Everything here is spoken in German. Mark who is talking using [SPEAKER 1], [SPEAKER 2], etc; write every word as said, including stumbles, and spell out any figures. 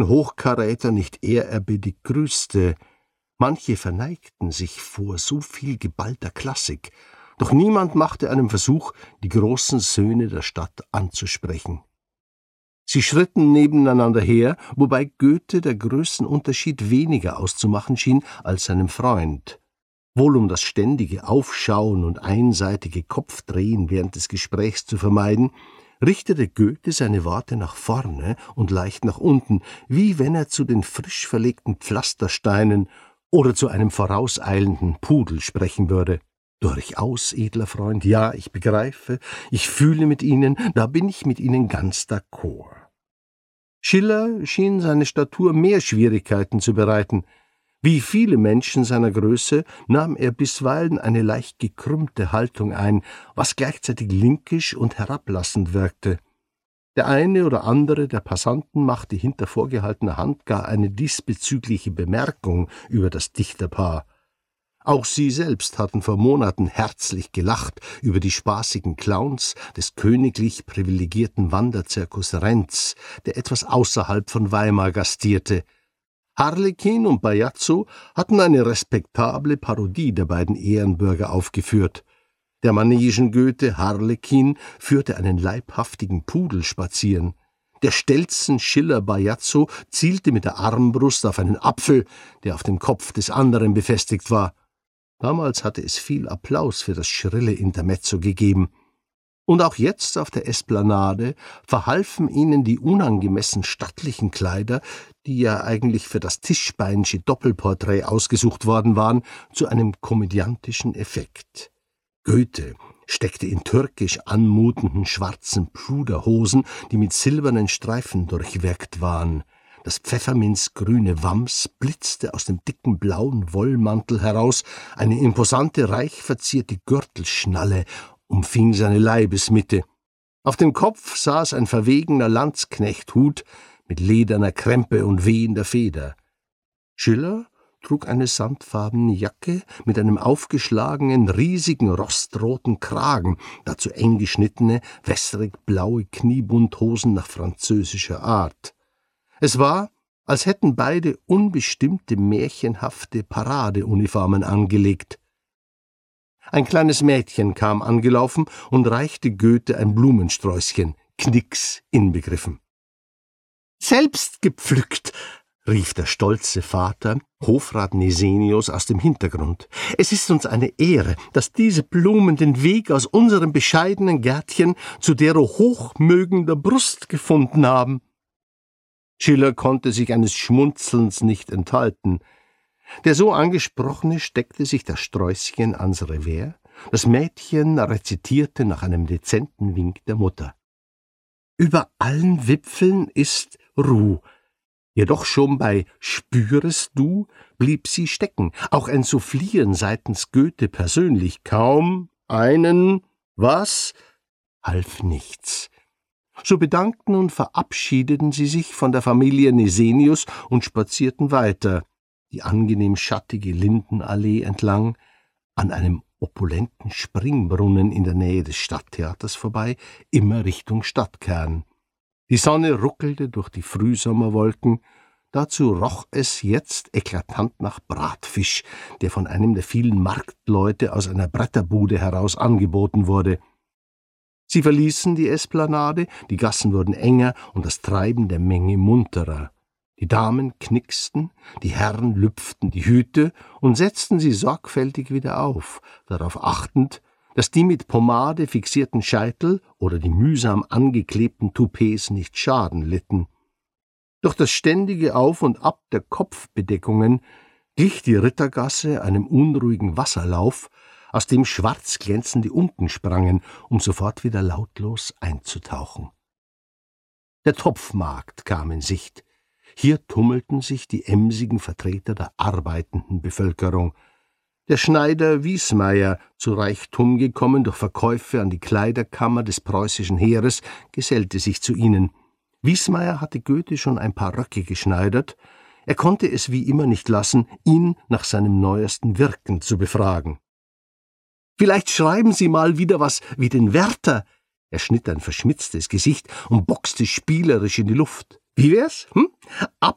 [SPEAKER 1] Hochkaräter nicht ehrerbietig grüßte. Manche verneigten sich vor so viel geballter Klassik, doch niemand machte einen Versuch, die großen Söhne der Stadt anzusprechen. Sie schritten nebeneinander her, wobei Goethe der Größenunterschied weniger auszumachen schien als seinem Freund. Wohl um das ständige Aufschauen und einseitige Kopfdrehen während des Gesprächs zu vermeiden, richtete Goethe seine Worte nach vorne und leicht nach unten, wie wenn er zu den frisch verlegten Pflastersteinen oder zu einem vorauseilenden Pudel sprechen würde. »Durchaus, edler Freund, ja, ich begreife, ich fühle mit Ihnen, da bin ich mit Ihnen ganz d'accord.« Schiller schien seine Statur mehr Schwierigkeiten zu bereiten. Wie viele Menschen seiner Größe nahm er bisweilen eine leicht gekrümmte Haltung ein, was gleichzeitig linkisch und herablassend wirkte. Der eine oder andere der Passanten machte hinter vorgehaltener Hand gar eine diesbezügliche Bemerkung über das Dichterpaar. Auch sie selbst hatten vor Monaten herzlich gelacht über die spaßigen Clowns des königlich privilegierten Wanderzirkus Renz, der etwas außerhalb von Weimar gastierte. Harlekin und Bajazzo hatten eine respektable Parodie der beiden Ehrenbürger aufgeführt. Der Manegen-Goethe Harlekin führte einen leibhaftigen Pudel spazieren. Der Stelzen Schiller Bajazzo zielte mit der Armbrust auf einen Apfel, der auf dem Kopf des anderen befestigt war. Damals hatte es viel Applaus für das schrille Intermezzo gegeben. Und auch jetzt auf der Esplanade verhalfen ihnen die unangemessen stattlichen Kleider, die ja eigentlich für das Tischbeinsche Doppelporträt ausgesucht worden waren, zu einem komödiantischen Effekt. Goethe steckte in türkisch anmutenden schwarzen Pluderhosen, die mit silbernen Streifen durchwirkt waren. Das pfefferminzgrüne Wams blitzte aus dem dicken blauen Wollmantel heraus, eine imposante, reich verzierte Gürtelschnalle umfing seine Leibesmitte. Auf dem Kopf saß ein verwegener Landsknechthut mit lederner Krempe und wehender Feder. Schiller trug eine sandfarbene Jacke mit einem aufgeschlagenen, riesigen, rostroten Kragen, dazu eng geschnittene, wässrig-blaue Kniebundhosen nach französischer Art. Es war, als hätten beide unbestimmte, märchenhafte Paradeuniformen angelegt. Ein kleines Mädchen kam angelaufen und reichte Goethe ein Blumensträußchen, Knicks inbegriffen. »Selbst gepflückt«, rief der stolze Vater, Hofrat Nesenius, aus dem Hintergrund. »Es ist uns eine Ehre, dass diese Blumen den Weg aus unserem bescheidenen Gärtchen zu dero hochmögender Brust gefunden haben.« Schiller konnte sich eines Schmunzelns nicht enthalten. Der so angesprochene steckte sich das Sträußchen ans Revers, das Mädchen rezitierte nach einem dezenten Wink der Mutter. »Über allen Wipfeln ist Ruh«, jedoch schon bei »Spürest du« blieb sie stecken, auch ein Soufflieren seitens Goethe persönlich kaum einen »Was« half nichts. So bedankten und verabschiedeten sie sich von der Familie Nesenius und spazierten weiter, die angenehm schattige Lindenallee entlang, an einem opulenten Springbrunnen in der Nähe des Stadttheaters vorbei, immer Richtung Stadtkern. Die Sonne ruckelte durch die Frühsommerwolken, dazu roch es jetzt eklatant nach Bratfisch, der von einem der vielen Marktleute aus einer Bretterbude heraus angeboten wurde. Sie verließen die Esplanade, die Gassen wurden enger und das Treiben der Menge munterer. Die Damen knicksten, die Herren lüpften die Hüte und setzten sie sorgfältig wieder auf, darauf achtend, dass die mit Pomade fixierten Scheitel oder die mühsam angeklebten Toupets nicht Schaden litten. Durch das ständige Auf und Ab der Kopfbedeckungen glich die Rittergasse einem unruhigen Wasserlauf, aus dem schwarz glänzende Unken sprangen, um sofort wieder lautlos einzutauchen. Der Topfmarkt kam in Sicht. Hier tummelten sich die emsigen Vertreter der arbeitenden Bevölkerung. Der Schneider Wiesmeier, zu Reichtum gekommen durch Verkäufe an die Kleiderkammer des preußischen Heeres, gesellte sich zu ihnen. Wiesmeier hatte Goethe schon ein paar Röcke geschneidert. Er konnte es wie immer nicht lassen, ihn nach seinem neuesten Wirken zu befragen. »Vielleicht schreiben Sie mal wieder was wie den Werther.« Er schnitt ein verschmitztes Gesicht und boxte spielerisch in die Luft. »Wie wär's? Hm? Ab